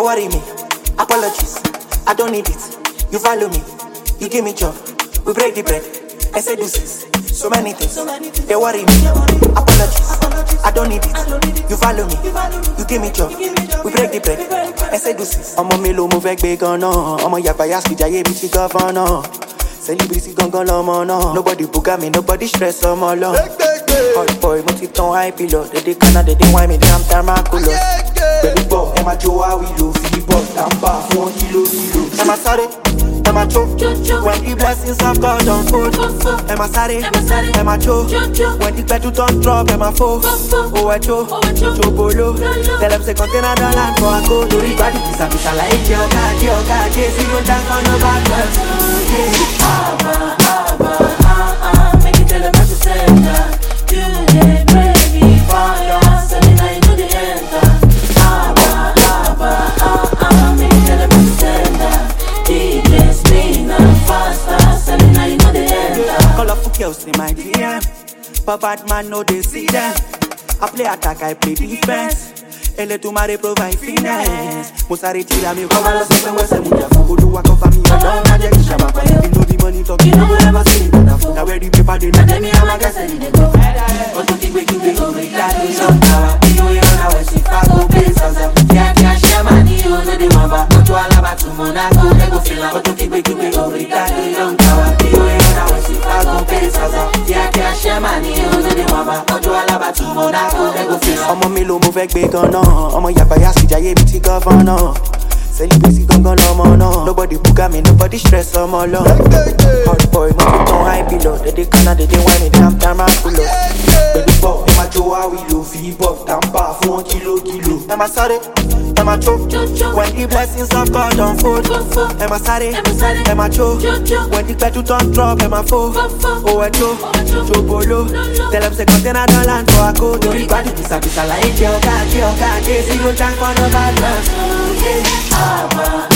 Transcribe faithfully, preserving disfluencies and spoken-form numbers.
worry me. Apologies, I don't need it. You follow me, you give me job. We break the bread, I say deuces. So many things, they worry me. Apologies, I don't need it. You follow me, you give me job. We break the bread, I say deuces. Ọmọ mi ló mú fẹ́ gbé gan-an. Ọmọ yàgbá yàsí jayé bí ti gọ́fọ́nà. Celebrity gangan lọmọ náà. Nobody buga me, nobody stress ọmọ lọ. Hot boy, mo ti tan high pillow. They dey canna, they dey wine me, they am tarmaculous. Pẹ̀lú bọ̀, ẹ máa jó wá wílò. Fìdí bọ̀, tàǹbà fún wọn kìlò kìlò. Ẹ máa sáré, ẹ máa jó. When the blessings of God unfold. Ẹ máa sáré, ẹ máa jó. When the gbedu don drop, ẹ máa fò. Owó ẹjọ́, jòbóló. Tell them say container don land for àgó. Torí gbádùn pìsàpìsà láyé jẹ́ ọ̀gá àjẹ́ ọ̀gá àjẹ́. Sí ló dá kan náà bá gbà. Abba, Abba, ah, ah, make it tell them not to center. You get ready, fire, selling I know the enter. Abba, Abba, ah, ah, make it tell them not to center. D J spin and faster, selling I know the enter. Colorful girls in my D M, but bad man know they see them. I play attack, I play defense. Ele tu mare provide finesse. Musare tira mi come lo se we se muja fo. Oluwa cover me and don't magic shaba. You know the money talk, you know we never see it. Now where the paper they know. Tell me how I guess I need to go. But don't think we can go with that. We some power. You know how I see far go play salsa. Yeah, yeah, shama ni you know the mamba. But you all about to Monaco, they go feel. But don't think we can go with that. We some power. You know how I see far go play salsa. Yeah, yeah, shama ni you know the mamba. But you all about to Monaco, they go feel. Ọmọ mi ló mú fẹ́ gbé gan-an. Ọmọ yàgbá yàsí jayé bí ti gọ́fọ́nà. Celebrity gangan lọmọ náà. Nobody buga me, nobody stress ọmọ lọ. Hot boy, mo ti tan high pillow. They dey canna, they dey wine me, they am tarmaculous. Pẹ̀lú bọ̀, ẹ máa jó wá wílò. Fìdí bọ̀, tàǹbà fún wọn kìlò kìlò. Ẹ máa sáré, ẹ máa jó. When the blessings of God unfold. Ẹ máa sáré, ẹ máa jó. When the gbedu don drop, ẹ máa fò. Owó ẹjọ́, jòbóló. Tell them say container don land for àgó. Torí gbádùn pìsàpìsà láyé jẹ́ ọ̀gá àjẹ́ ọ̀gá àjẹ́. Sí ló já ń kọ́ náà bá lọ. Abba,